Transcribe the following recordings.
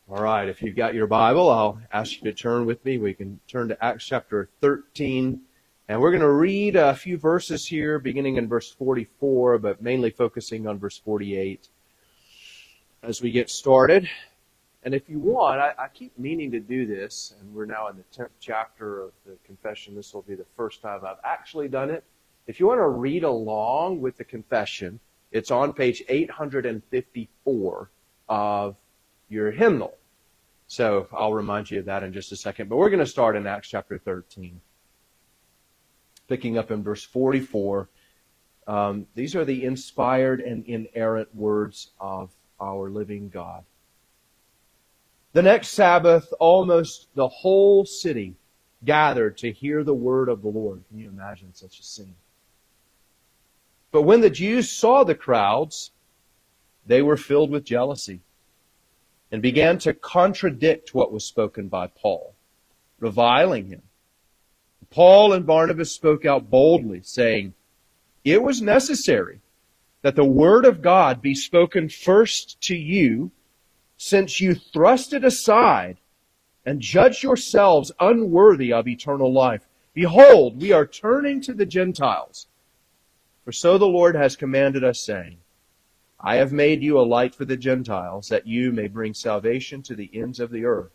All right, if you've got your Bible, I'll ask you to turn with me. We can turn to Acts chapter 13, and we're going to read a few verses here, beginning in verse 44, but mainly focusing on verse 48 as we get started. And if you want, I keep meaning to do this, and we're now in the 10th chapter of the confession. This will be the first time I've actually done it. If you want to read along with the confession, it's on page 854 of your hymnal. So I'll remind you of that in just a second. But we're going to start in Acts chapter 13. Picking up in verse 44. These are the inspired and inerrant words of our living God. The next Sabbath, almost the whole city gathered to hear the word of the Lord. Can you imagine such a scene? But when the Jews saw the crowds, they were filled with jealousy and began to contradict what was spoken by Paul, reviling him. Paul and Barnabas spoke out boldly, saying, "It was necessary that the word of God be spoken first to you, since you thrust it aside and judge yourselves unworthy of eternal life. Behold, we are turning to the Gentiles. For so the Lord has commanded us, saying, I have made you a light for the Gentiles, that you may bring salvation to the ends of the earth."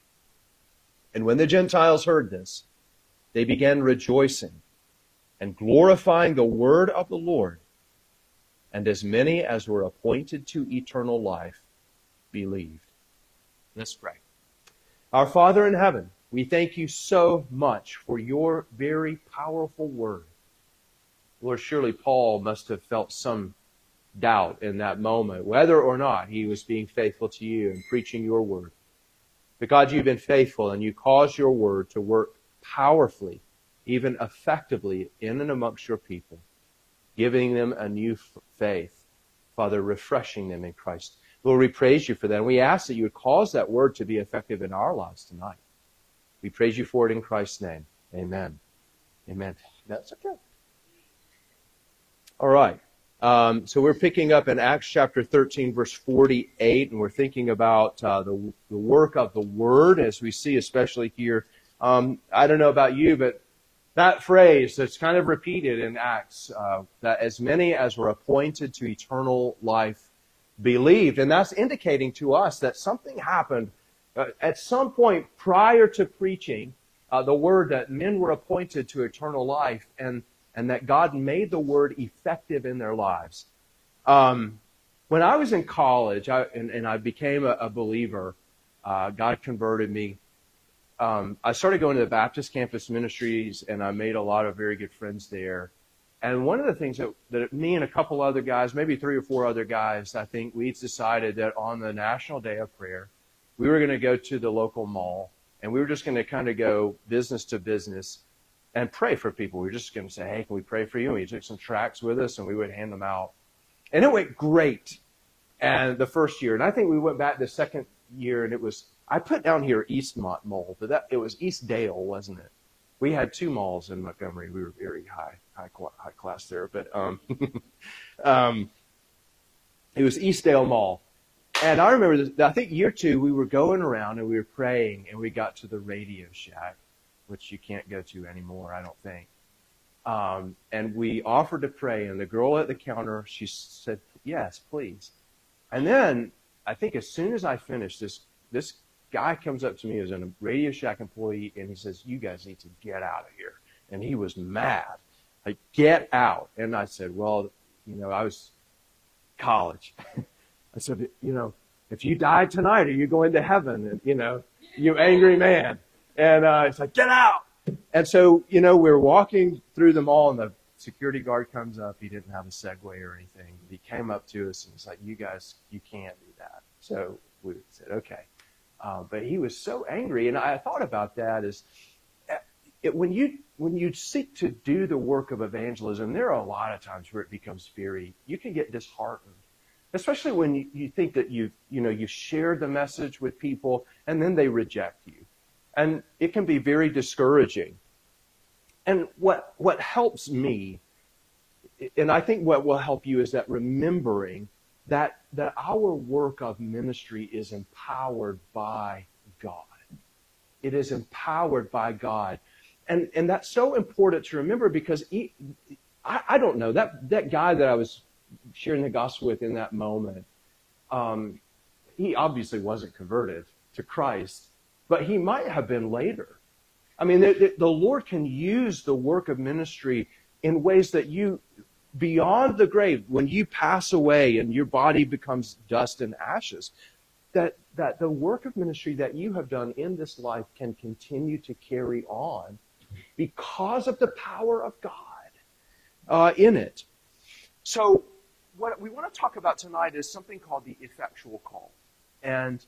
And when the Gentiles heard this, they began rejoicing and glorifying the word of the Lord. And as many as were appointed to eternal life believed. Let's pray. Our Father in heaven, we thank you so much for your very powerful word. Lord, surely Paul must have felt some doubt in that moment, whether or not he was being faithful to you and preaching your word. But God, you've been faithful, and you caused your word to work powerfully, even effectively, in and amongst your people, giving them a new faith. Father, refreshing them in Christ. Lord, we praise you for that, and we ask that you would cause that word to be effective in our lives tonight. We praise you for it in Christ's name. Amen. Amen. That's okay. All right. So we're picking up in Acts chapter 13, verse 48, and we're thinking about the work of the Word, as we see especially here. I don't know about you, but that phrase that's kind of repeated in Acts, that as many as were appointed to eternal life believed. And that's indicating to us that something happened at some point prior to preaching the Word, that men were appointed to eternal life, and that God made the Word effective in their lives. When I was in college, I became a believer, God converted me. I started going to the Baptist Campus Ministries, and I made a lot of very good friends there. And one of the things that me and a couple other guys, maybe 3 or 4 other guys, I think we decided that on the National Day of Prayer, we were going to go to the local mall, and we were just going to kind of go business to business and pray for people. We were just going to say, hey, can we pray for you? And we took some tracts with us, and we would hand them out. And it went great. And the first year, and I think we went back the second year, and it was, I put down here Eastmont Mall, but it was Eastdale, wasn't it? We had 2 malls in Montgomery. We were very high class there, but it was Eastdale Mall. And I remember, I think year 2, we were going around and we were praying, and we got to the Radio Shack, which you can't go to anymore, I don't think. And we offered to pray, and the girl at the counter, she said, yes, please. And then, I think as soon as I finished, this guy comes up to me as a Radio Shack employee, and he says, you guys need to get out of here. And he was mad. Like, get out. And I said, well, I was college. I said, if you die tonight, are you going to heaven? And, you angry man. And it's like, get out. And so, we're walking through the mall, and the security guard comes up. He didn't have a Segway or anything. He came up to us, and he's like, you guys, you can't do that. So we said, okay. But he was so angry. And I thought about that as when you seek to do the work of evangelism, there are a lot of times where it becomes you can get disheartened. Especially when you think that you've shared the message with people, and then they reject you. And it can be very discouraging. And what helps me, and I think what will help you, is that remembering that our work of ministry is empowered by God. It is empowered by God. And that's so important to remember, because I don't know, that guy that I was sharing the gospel with in that moment, he obviously wasn't converted to Christ, but he might have been later. I mean, the Lord can use the work of ministry in ways that you, beyond the grave, when you pass away and your body becomes dust and ashes, that the work of ministry that you have done in this life can continue to carry on because of the power of God in it. So what we want to talk about tonight is something called the effectual call. And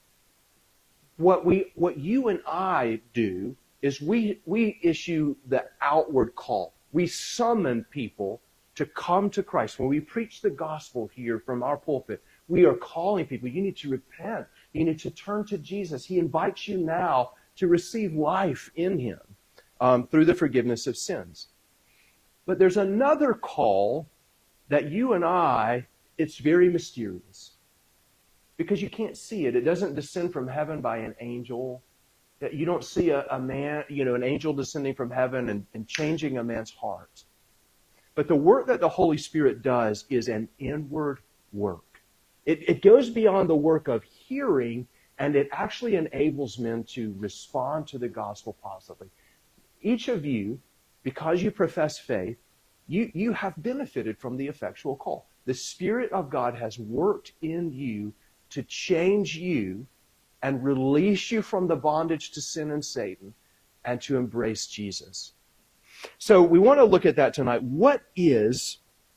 what you and I do is we issue the outward call. We summon people to come to Christ. When we preach the gospel here from our pulpit, we are calling people. You need to repent. You need to turn to Jesus. He invites you now to receive life in Him through the forgiveness of sins. But there's another call that you and I, it's very mysterious, because you can't see it. It doesn't descend from heaven by an angel. You don't see a man, an angel descending from heaven and changing a man's heart. But the work that the Holy Spirit does is an inward work. It goes beyond the work of hearing, and it actually enables men to respond to the gospel positively. Each of you, because you profess faith, you have benefited from the effectual call. The Spirit of God has worked in you to change you and release you from the bondage to sin and Satan, and to embrace Jesus. So we want to look at that tonight. What is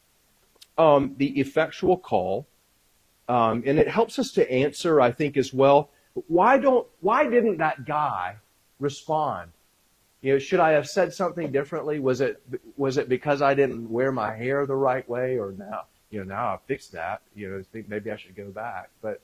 the effectual call? And it helps us to answer, I think, as well, why didn't that guy respond? Should I have said something differently? Was it because I didn't wear my hair the right way, or now I've fixed that? I think maybe I should go back. But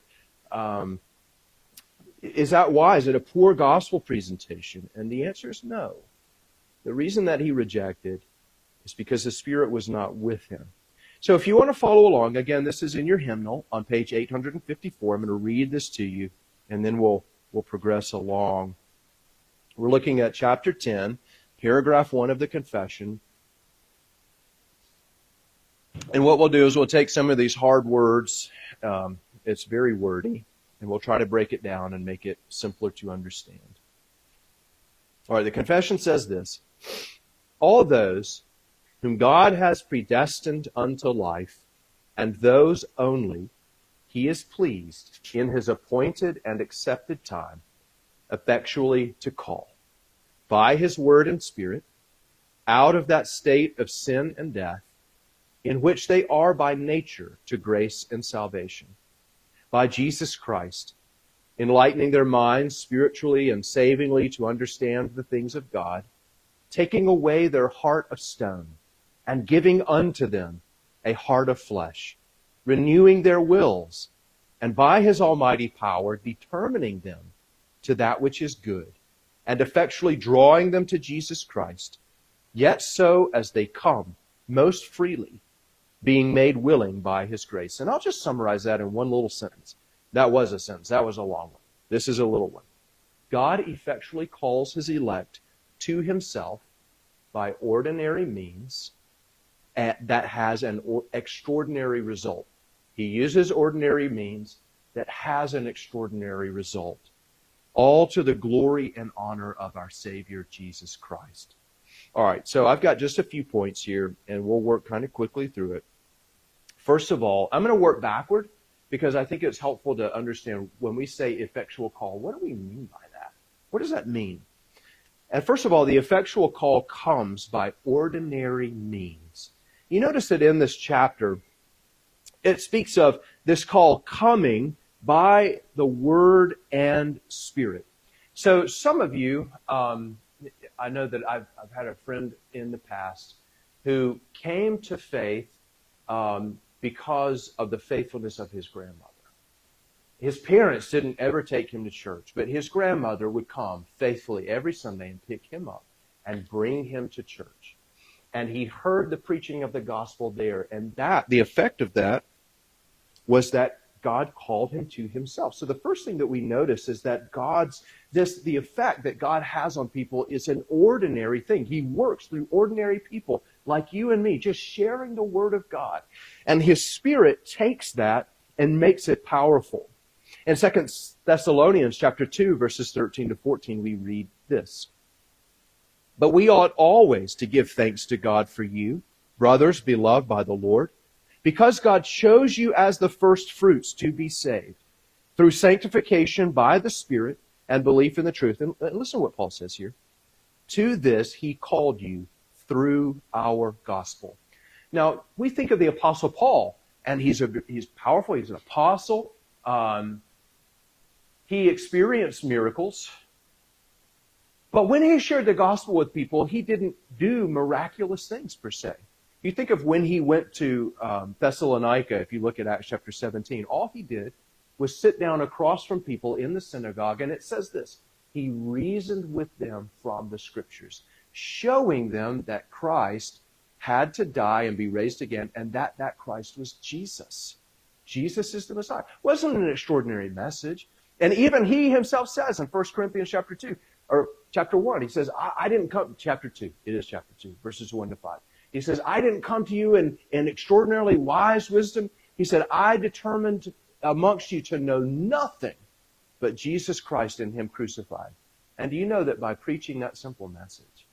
is that why? Is it a poor gospel presentation? And the answer is no. The reason that he rejected is because the Spirit was not with him. So if you want to follow along, again, this is in your hymnal on page 854. I'm going to read this to you, and then we'll progress along. We're looking at chapter 10, paragraph 1 of the confession. And what we'll do is we'll take some of these hard words, it's very wordy, and we'll try to break it down and make it simpler to understand. All right, the confession says this: all those whom God has predestined unto life, and those only He is pleased in His appointed and accepted time effectually to call, by His word and Spirit, out of that state of sin and death, in which they are by nature to grace and salvation, by Jesus Christ, enlightening their minds spiritually and savingly to understand the things of God, taking away their heart of stone, and giving unto them a heart of flesh, renewing their wills, and by His almighty power determining them to that which is good, and effectually drawing them to Jesus Christ, yet so as they come most freely, being made willing by His grace. And I'll just summarize that in one little sentence. That was a sentence. That was a long one. This is a little one. God effectually calls His elect to Himself by ordinary means that has an extraordinary result. He uses ordinary means that has an extraordinary result, all to the glory and honor of our Savior, Jesus Christ. All right, so I've got just a few points here, and we'll work kind of quickly through it. First of all, I'm going to work backward, because I think it's helpful to understand when we say effectual call, what do we mean by that? What does that mean? And first of all, the effectual call comes by ordinary means. You notice that in this chapter, it speaks of this call coming by the Word and Spirit. So some of you, I know that I've had a friend in the past who came to faith because of the faithfulness of his grandmother. His parents didn't ever take him to church, but his grandmother would come faithfully every Sunday and pick him up and bring him to church. And he heard the preaching of the gospel there, and the effect of that was that God called him to himself. So the first thing that we notice is that the effect that God has on people is an ordinary thing. He works through ordinary people like you and me, just sharing the Word of God. And His Spirit takes that and makes it powerful. In 2 Thessalonians chapter 2, verses 13 to 14, we read this. But we ought always to give thanks to God for you, brothers beloved by the Lord, because God chose you as the first fruits to be saved, through sanctification by the Spirit and belief in the truth. And listen to what Paul says here. To this He called you through our gospel. Now, we think of the Apostle Paul, and he's powerful. He's an apostle. He experienced miracles. But when he shared the gospel with people, he didn't do miraculous things per se. You think of when he went to Thessalonica, if you look at Acts chapter 17, all he did was sit down across from people in the synagogue, and it says this, he reasoned with them from the Scriptures, showing them that Christ had to die and be raised again, and that Christ was Jesus. Jesus is the Messiah. It wasn't an extraordinary message. And even he himself says in 1 Corinthians chapter 2, or chapter 1, he says, I didn't come, chapter 2, it is chapter 2, verses 1 to 5. He says, I didn't come to you in extraordinarily wise wisdom. He said, I determined amongst you to know nothing but Jesus Christ and Him crucified. And do you know that by preaching that simple message,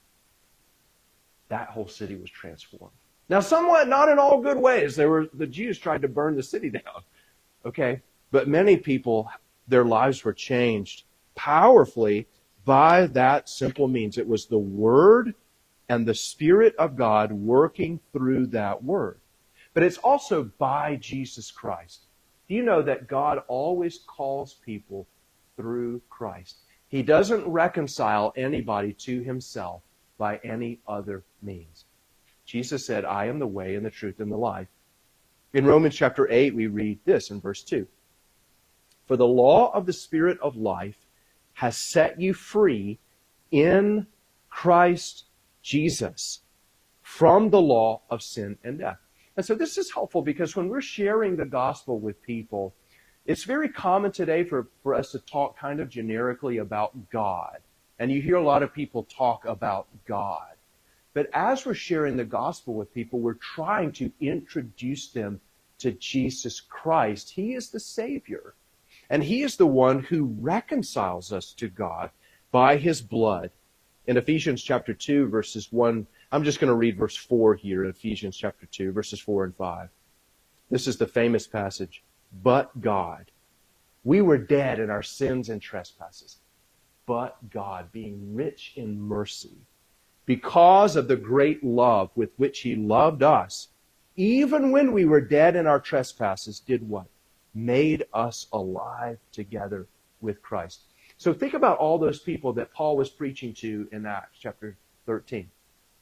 that whole city was transformed? Now, somewhat not in all good ways. The Jews tried to burn the city down. Okay? But many people, their lives were changed powerfully by that simple means. It was the Word and the Spirit of God working through that Word. But it's also by Jesus Christ. Do you know that God always calls people through Christ? He doesn't reconcile anybody to Himself by any other means. Jesus said, I am the way and the truth and the life. In Romans chapter 8, we read this in verse 2. For the law of the Spirit of life has set you free in Christ Jesus from the law of sin and death. And so this is helpful because when we're sharing the gospel with people, it's very common today for us to talk kind of generically about God. And you hear a lot of people talk about God. But as we're sharing the gospel with people, we're trying to introduce them to Jesus Christ. He is the Savior. And He is the one who reconciles us to God by His blood. In Ephesians chapter 2, verses 1, I'm just going to read verse 4 here in Ephesians chapter 2, verses 4 and 5. This is the famous passage. But God, we were dead in our sins and trespasses. But God, being rich in mercy, because of the great love with which He loved us, even when we were dead in our trespasses, did what? Made us alive together with Christ. So think about all those people that Paul was preaching to in Acts chapter 13.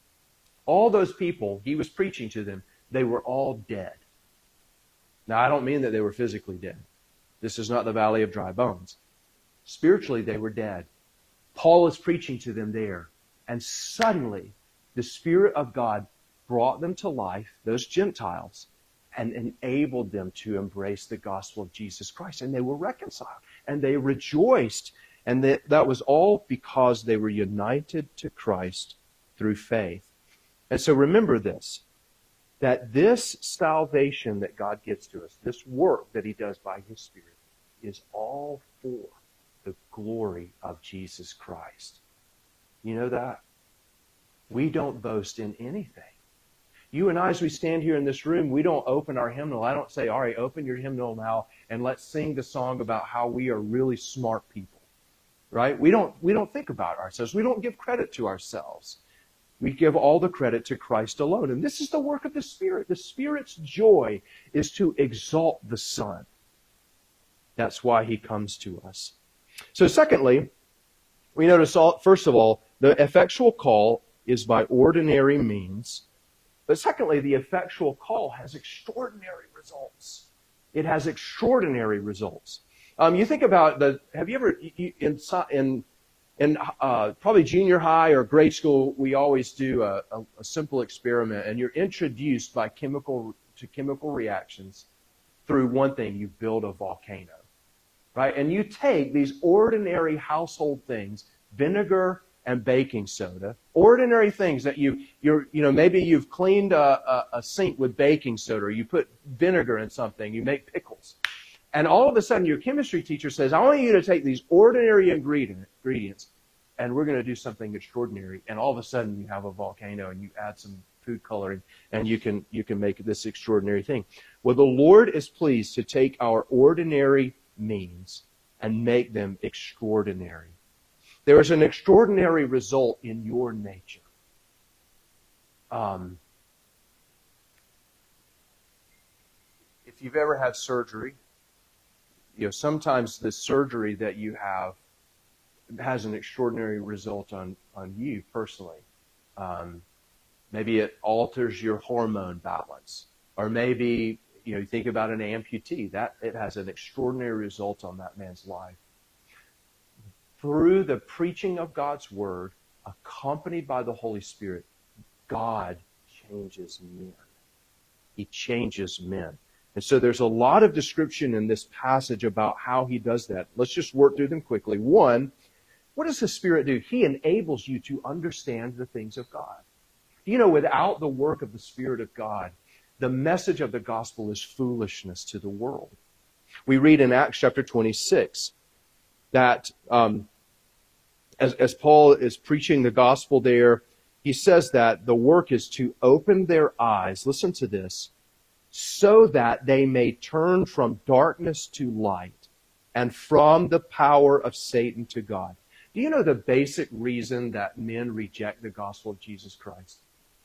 All those people, he was preaching to them, they were all dead. Now, I don't mean that they were physically dead. This is not the valley of dry bones. Spiritually, they were dead. Paul is preaching to them there. And suddenly, the Spirit of God brought them to life, those Gentiles, and enabled them to embrace the gospel of Jesus Christ. And they were reconciled. And they rejoiced. And that was all because they were united to Christ through faith. And so remember this, that this salvation that God gives to us, this work that He does by His Spirit, is all for the glory of Jesus Christ. You know that? We don't boast in anything. You and I, as we stand here in this room, we don't open our hymnal. I don't say, all right, open your hymnal now and let's sing the song about how we are really smart people. Right? We don't think about ourselves. We don't give credit to ourselves. We give all the credit to Christ alone. And this is the work of the Spirit. The Spirit's joy is to exalt the Son. That's why He comes to us. So secondly, we notice, first of all, the effectual call is by ordinary means. But secondly, the effectual call has extraordinary results. It has extraordinary results. You think about have you ever, in probably junior high or grade school, we always do a simple experiment, and you're introduced by chemical reactions through one thing, you build a volcano, right? And you take these ordinary household things, vinegar and baking soda, ordinary things that maybe you've cleaned a sink with baking soda, or you put vinegar in something, you make pickles. And all of a sudden, your chemistry teacher says, I want you to take these ordinary ingredients, and we're going to do something extraordinary. And all of a sudden, you have a volcano, and you add some food coloring, and you can make this extraordinary thing. Well, the Lord is pleased to take our ordinary means and make them extraordinary. There is an extraordinary result in your nature. If you've ever had surgery, sometimes the surgery that you have has an extraordinary result on you personally. Maybe it alters your hormone balance, or maybe you think about an amputee, that it has an extraordinary result on that man's life. Through the preaching of God's word, accompanied by the Holy Spirit, God changes men. He changes men. And so there's a lot of description in this passage about how he does that. Let's just work through them quickly. One, what does the Spirit do? He enables you to understand the things of God. Without the work of the Spirit of God, the message of the gospel is foolishness to the world. We read in Acts chapter 26 that as Paul is preaching the gospel there, he says that the work is to open their eyes, listen to this, so that they may turn from darkness to light and from the power of Satan to God. Do you know the basic reason that men reject the gospel of Jesus Christ?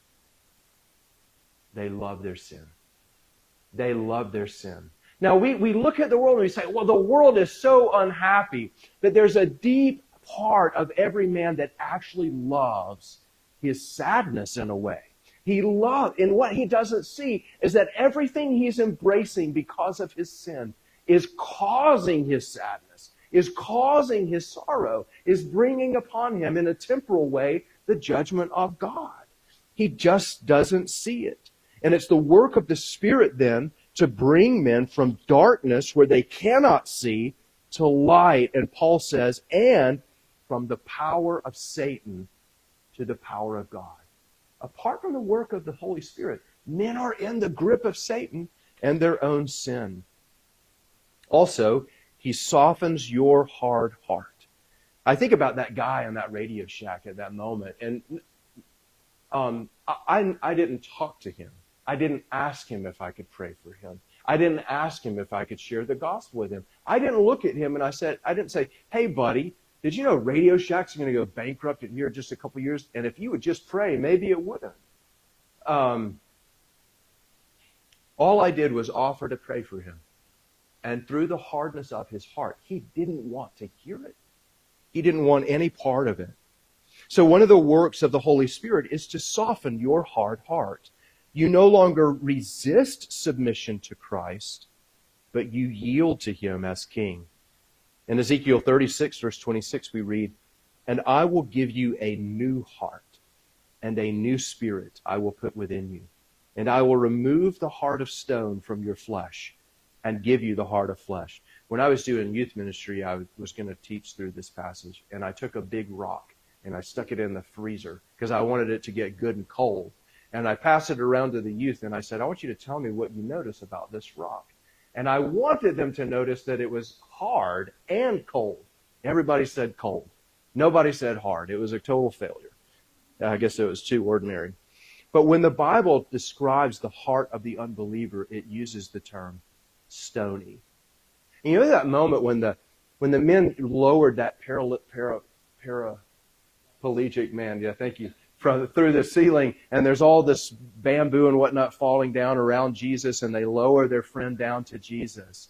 They love their sin. They love their sin. Now, we look at the world and we say, well, the world is so unhappy, that there's a deep part of every man that actually loves his sadness in a way. And what he doesn't see is that everything he's embracing because of his sin is causing his sadness, is causing his sorrow, is bringing upon him in a temporal way the judgment of God. He just doesn't see it. And it's the work of the Spirit then to bring men from darkness where they cannot see to light. And Paul says, and from the power of Satan to the power of God. Apart from the work of the Holy Spirit, men are in the grip of Satan and their own sin. Also, he softens your hard heart. I think about that guy on that Radio Shack at that moment, and I didn't talk to him. I didn't ask him if I could pray for him. I didn't ask him if I could share the gospel with him. I didn't look at him and I didn't say, hey, buddy, did you know Radio Shack's going to go bankrupt in here just a couple years? And if you would just pray, maybe it wouldn't. All I did was offer to pray for him. And through the hardness of his heart, he didn't want to hear it. He didn't want any part of it. So one of the works of the Holy Spirit is to soften your hard heart. You no longer resist submission to Christ, but you yield to him as king. In Ezekiel 36, verse 26, we read, and I will give you a new heart, and a new spirit I will put within you. And I will remove the heart of stone from your flesh, and give you the heart of flesh. When I was doing youth ministry, I was going to teach through this passage, and I took a big rock, and I stuck it in the freezer, because I wanted it to get good and cold. And I passed it around to the youth, and I said, I want you to tell me what you notice about this rock. And I wanted them to notice that it was hard and cold. Everybody said cold. Nobody said hard. It was a total failure. I guess it was too ordinary. But when the Bible describes the heart of the unbeliever, it uses the term stony. And you know that moment when the men lowered that paraplegic man, yeah, thank you, through the ceiling, and there's all this bamboo and whatnot falling down around Jesus, and they lower their friend down to Jesus.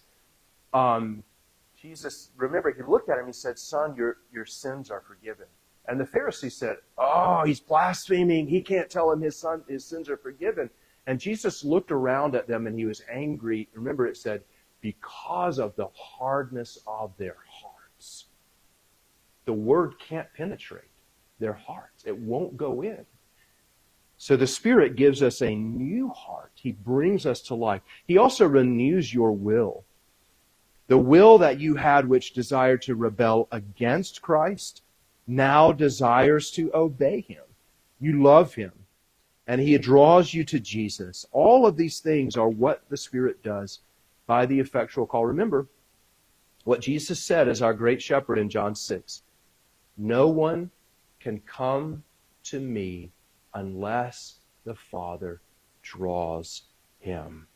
Jesus, remember, he looked at him, he said, son, your sins are forgiven. And the Pharisees said, oh, he's blaspheming. He can't tell him his sins are forgiven. And Jesus looked around at them, and he was angry. Remember, it said, because of the hardness of their hearts. The word can't penetrate their hearts. It won't go in. So the Spirit gives us a new heart. He brings us to life. He also renews your will. The will that you had which desired to rebel against Christ now desires to obey Him. You love Him, and He draws you to Jesus. All of these things are what the Spirit does by the effectual call. Remember what Jesus said as our great shepherd in John 6. No one can come to me unless the Father draws him.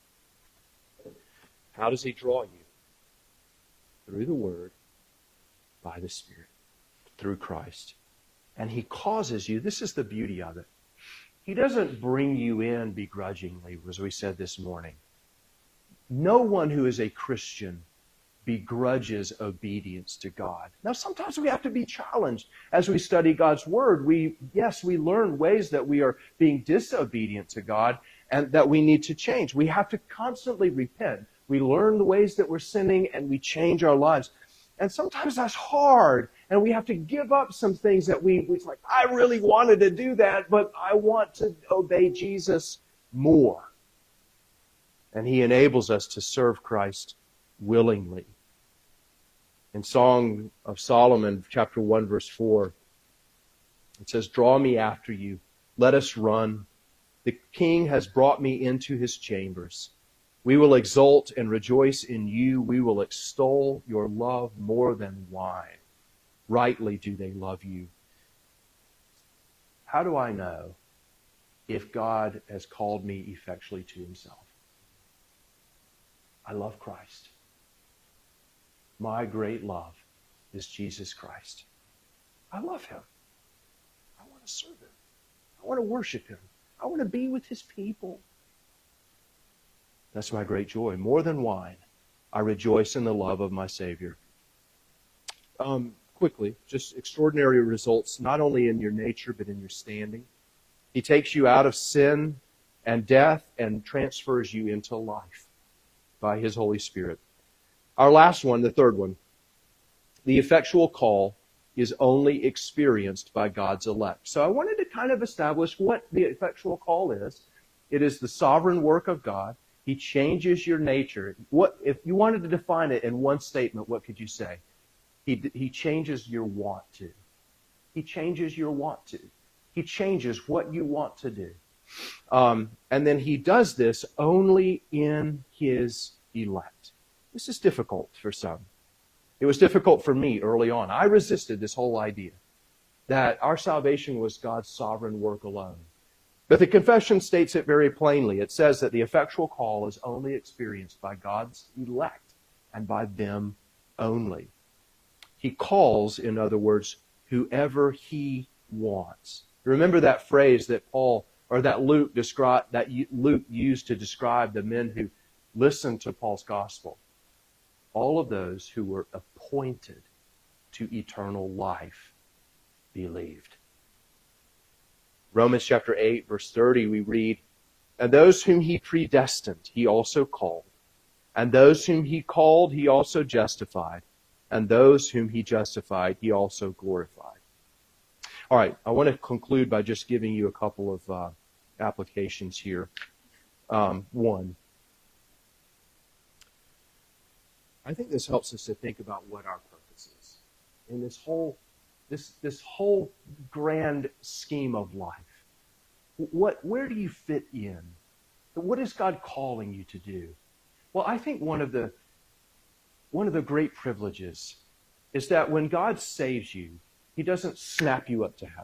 How does He draw you? Through the Word, by the Spirit, through Christ. And He causes you, this is the beauty of it. He doesn't bring you in begrudgingly, as we said this morning. No one who is a Christian begrudges obedience to God. Now, sometimes we have to be challenged as we study God's Word. We learn ways that we are being disobedient to God and that we need to change. We have to constantly repent. We learn the ways that we're sinning and we change our lives. And sometimes that's hard, and we have to give up some things that we like, I really wanted to do that, but I want to obey Jesus more. And He enables us to serve Christ willingly. In Song of Solomon, chapter 1, verse 4, it says, draw me after you, let us run. The King has brought me into His chambers. We will exult and rejoice in you. We will extol your love more than wine. Rightly do they love you. How do I know if God has called me effectually to Himself? I love Christ. My great love is Jesus Christ. I love Him. I want to serve Him. I want to worship Him. I want to be with His people. That's my great joy. More than wine, I rejoice in the love of my Savior. Quickly, just extraordinary results, not only in your nature, but in your standing. He takes you out of sin and death and transfers you into life by His Holy Spirit. Our last one, the third one, the effectual call is only experienced by God's elect. So I wanted to kind of establish what the effectual call is. It is the sovereign work of God. He changes your nature. What if you wanted to define it in one statement, what could you say? He changes your want to. He changes your want to. He changes what you want to do. And then He does this only in His elect. This is difficult for some. It was difficult for me early on. I resisted this whole idea that our salvation was God's sovereign work alone. But the confession states it very plainly. It says that the effectual call is only experienced by God's elect and by them only. He calls, in other words, whoever He wants. Remember that phrase that Luke used to describe the men who listened to Paul's gospel. All of those who were appointed to eternal life believed. Romans chapter 8, verse 30, we read, and those whom He predestined, He also called. And those whom He called, He also justified. And those whom He justified, He also glorified. All right, I want to conclude by just giving you a couple of applications here. One, I think this helps us to think about what our purpose is in this whole grand scheme of life. Where do you fit in? What is God calling you to do? Well, I think one of the great privileges is that when God saves you, He doesn't snap you up to heaven.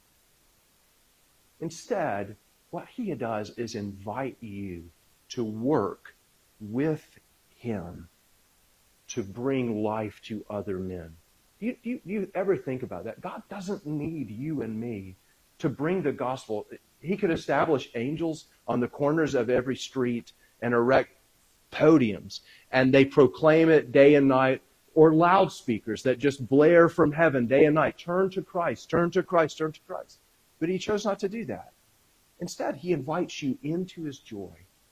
Instead, what He does is invite you to work with Him to bring life to other men. Do you ever think about that? God doesn't need you and me to bring the gospel. He could establish angels on the corners of every street and erect podiums, and they proclaim it day and night, or loudspeakers that just blare from heaven day and night. Turn to Christ, turn to Christ, turn to Christ. But He chose not to do that. Instead, He invites you into His joy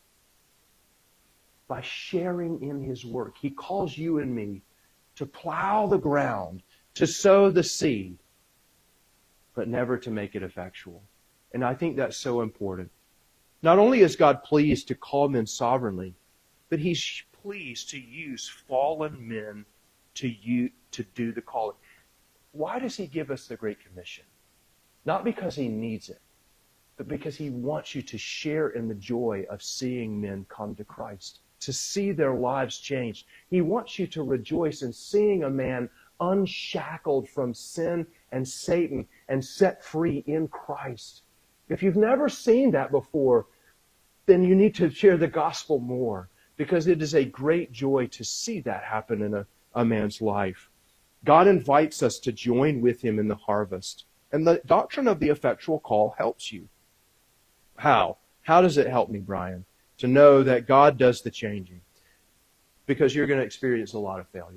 by sharing in His work. He calls you and me to plow the ground, to sow the seed, but never to make it effectual. And I think that's so important. Not only is God pleased to call men sovereignly, but He's pleased to use fallen men to do the calling. Why does He give us the Great Commission? Not because He needs it, but because He wants you to share in the joy of seeing men come to Christ, to see their lives changed. He wants you to rejoice in seeing a man unshackled from sin and Satan and set free in Christ. If you've never seen that before, then you need to share the gospel more, because it is a great joy to see that happen in a man's life. God invites us to join with Him in the harvest. And the doctrine of the effectual call helps you. How? How does it help me, Brian? To know that God does the changing. Because you're going to experience a lot of failure.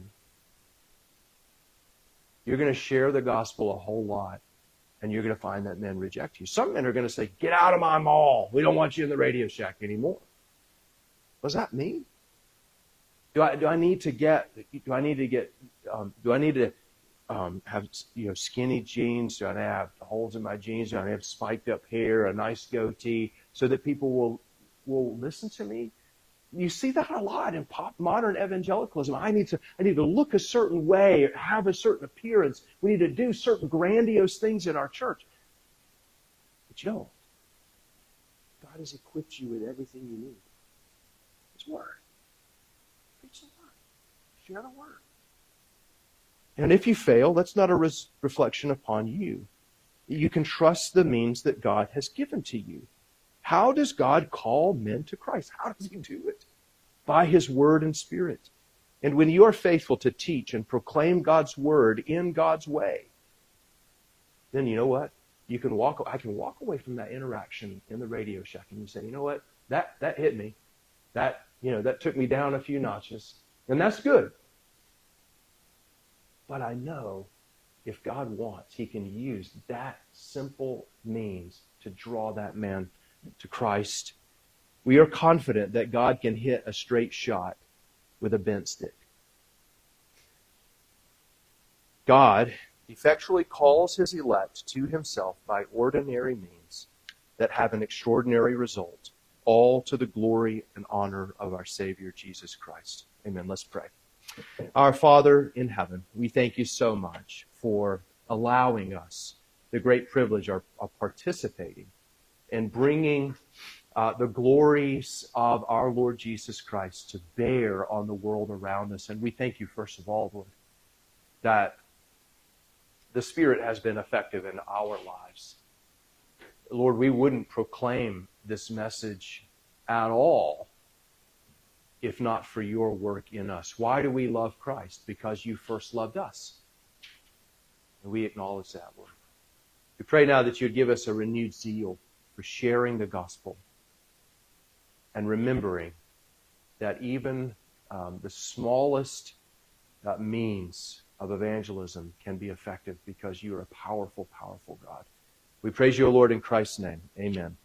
You're going to share the gospel a whole lot, and you're going to find that men reject you. Some men are going to say, "Get out of my mall. We don't want you in the Radio Shack anymore." What does that mean? Do I need to have skinny jeans? Do I have holes in my jeans? Do I have spiked up hair, a nice goatee, so that people will listen to me? You see that a lot in modern evangelicalism. I need to look a certain way, have a certain appearance. We need to do certain grandiose things in our church. But you don't. God has equipped you with everything you need. His Word. Preach the Word. Share the Word. And if you fail, that's not a reflection upon you. You can trust the means that God has given to you. How does God call men to Christ? How does He do it? By His Word and Spirit. And when you are faithful to teach and proclaim God's Word in God's way, then you know what? I can walk away from that interaction in the Radio Shack, and you say, "You know what? That hit me. That took me down a few notches." And that's good. But I know if God wants, He can use that simple means to draw that man to Christ. We are confident that God can hit a straight shot with a bent stick. God effectually calls His elect to Himself by ordinary means that have an extraordinary result, all to the glory and honor of our Savior, Jesus Christ. Amen. Let's pray. Our Father in heaven, we thank You so much for allowing us the great privilege of participating in bringing the glories of our Lord Jesus Christ to bear on the world around us. And we thank You, first of all, Lord, that the Spirit has been effective in our lives. Lord, we wouldn't proclaim this message at all if not for Your work in us. Why do we love Christ? Because You first loved us. And we acknowledge that, Lord. We pray now that You'd give us a renewed zeal for sharing the gospel and remembering that even the smallest means of evangelism can be effective because You are a powerful, powerful God. We praise You, O Lord, in Christ's name. Amen.